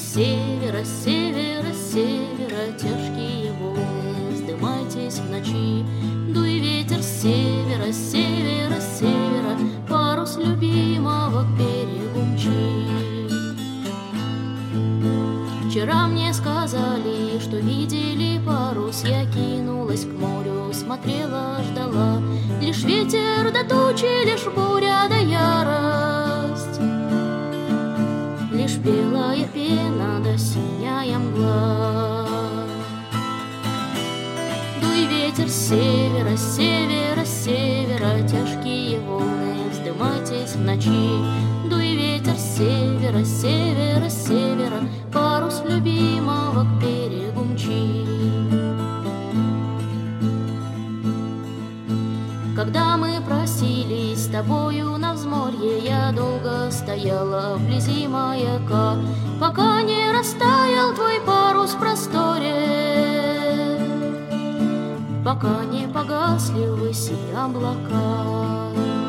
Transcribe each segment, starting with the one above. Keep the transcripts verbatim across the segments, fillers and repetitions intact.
севера, с севера, с севера, тяжкие волны, вздымайтесь в ночи. Дуй, ветер, с севера, с севера, с севера, парус любимого к берегу мчи. Вчера мне сказали, что видели парус, я кинулась к морю, смотрела, ждала. Лишь ветер до тучи, лишь буря да ярость, лишь белая пена да синяя мгла. Дуй, ветер, с севера, с севера, с севера, тяжкие волны, вздымайтесь в ночи. Дуй, ветер, с севера, с севера, с севера, парус любимого к берегу мчи. Когда мы просились с тобою на взморье, я долго стояла вблизи маяка, пока не растаял твой парус в просторе, пока не погасли ввыси облака.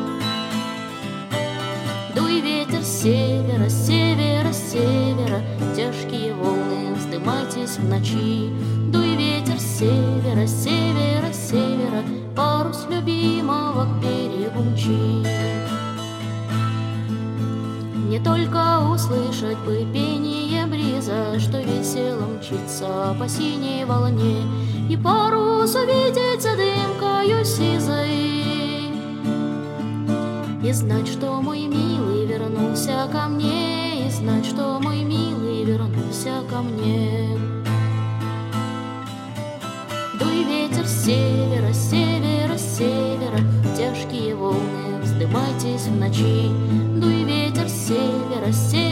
Дуй, ветер, с севера, с севера, с севера, тяжкие волны, вздымайтесь в ночи. Дуй, ветер, с севера, с севера, с севера, парус любимого к берегу мчи. Не только услышать бы пение бриза, что весело мчится по синей волне, и парус увидеть за дымкою сизой, и знать, что мой милый вернулся ко мне, и знать, что мой милый вернулся ко мне. Дуй, ветер, с севера, с севера, с севера, тяжкие волны, вздымайтесь в ночи. Дуй, ветер, с севера, с севера,